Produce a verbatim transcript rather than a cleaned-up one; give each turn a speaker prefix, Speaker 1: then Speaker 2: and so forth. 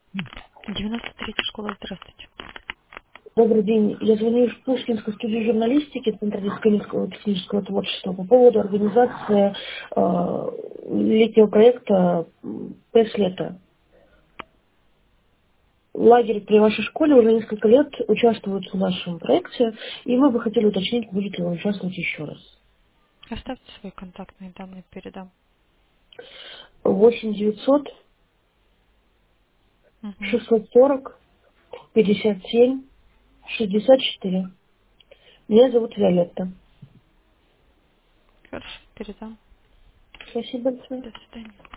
Speaker 1: девяносто третья школа, здравствуйте.
Speaker 2: Добрый день. Я звоню из Пушкинской студии журналистики, Центра дисциплинарного технического творчества по поводу организации э, летнего проекта «Пресс-лето». Лагерь при вашей школе уже несколько лет участвует в нашем проекте, и мы бы хотели уточнить, будет ли он участвовать еще раз.
Speaker 1: Оставьте свои контактные данные, передам.
Speaker 2: восемь девятьсот
Speaker 1: Угу.
Speaker 2: шестьсот сорок пятьдесят семь шестьдесят четыре. Меня зовут Виолетта.
Speaker 1: Хорошо, передам.
Speaker 2: Спасибо большое.
Speaker 1: До свидания.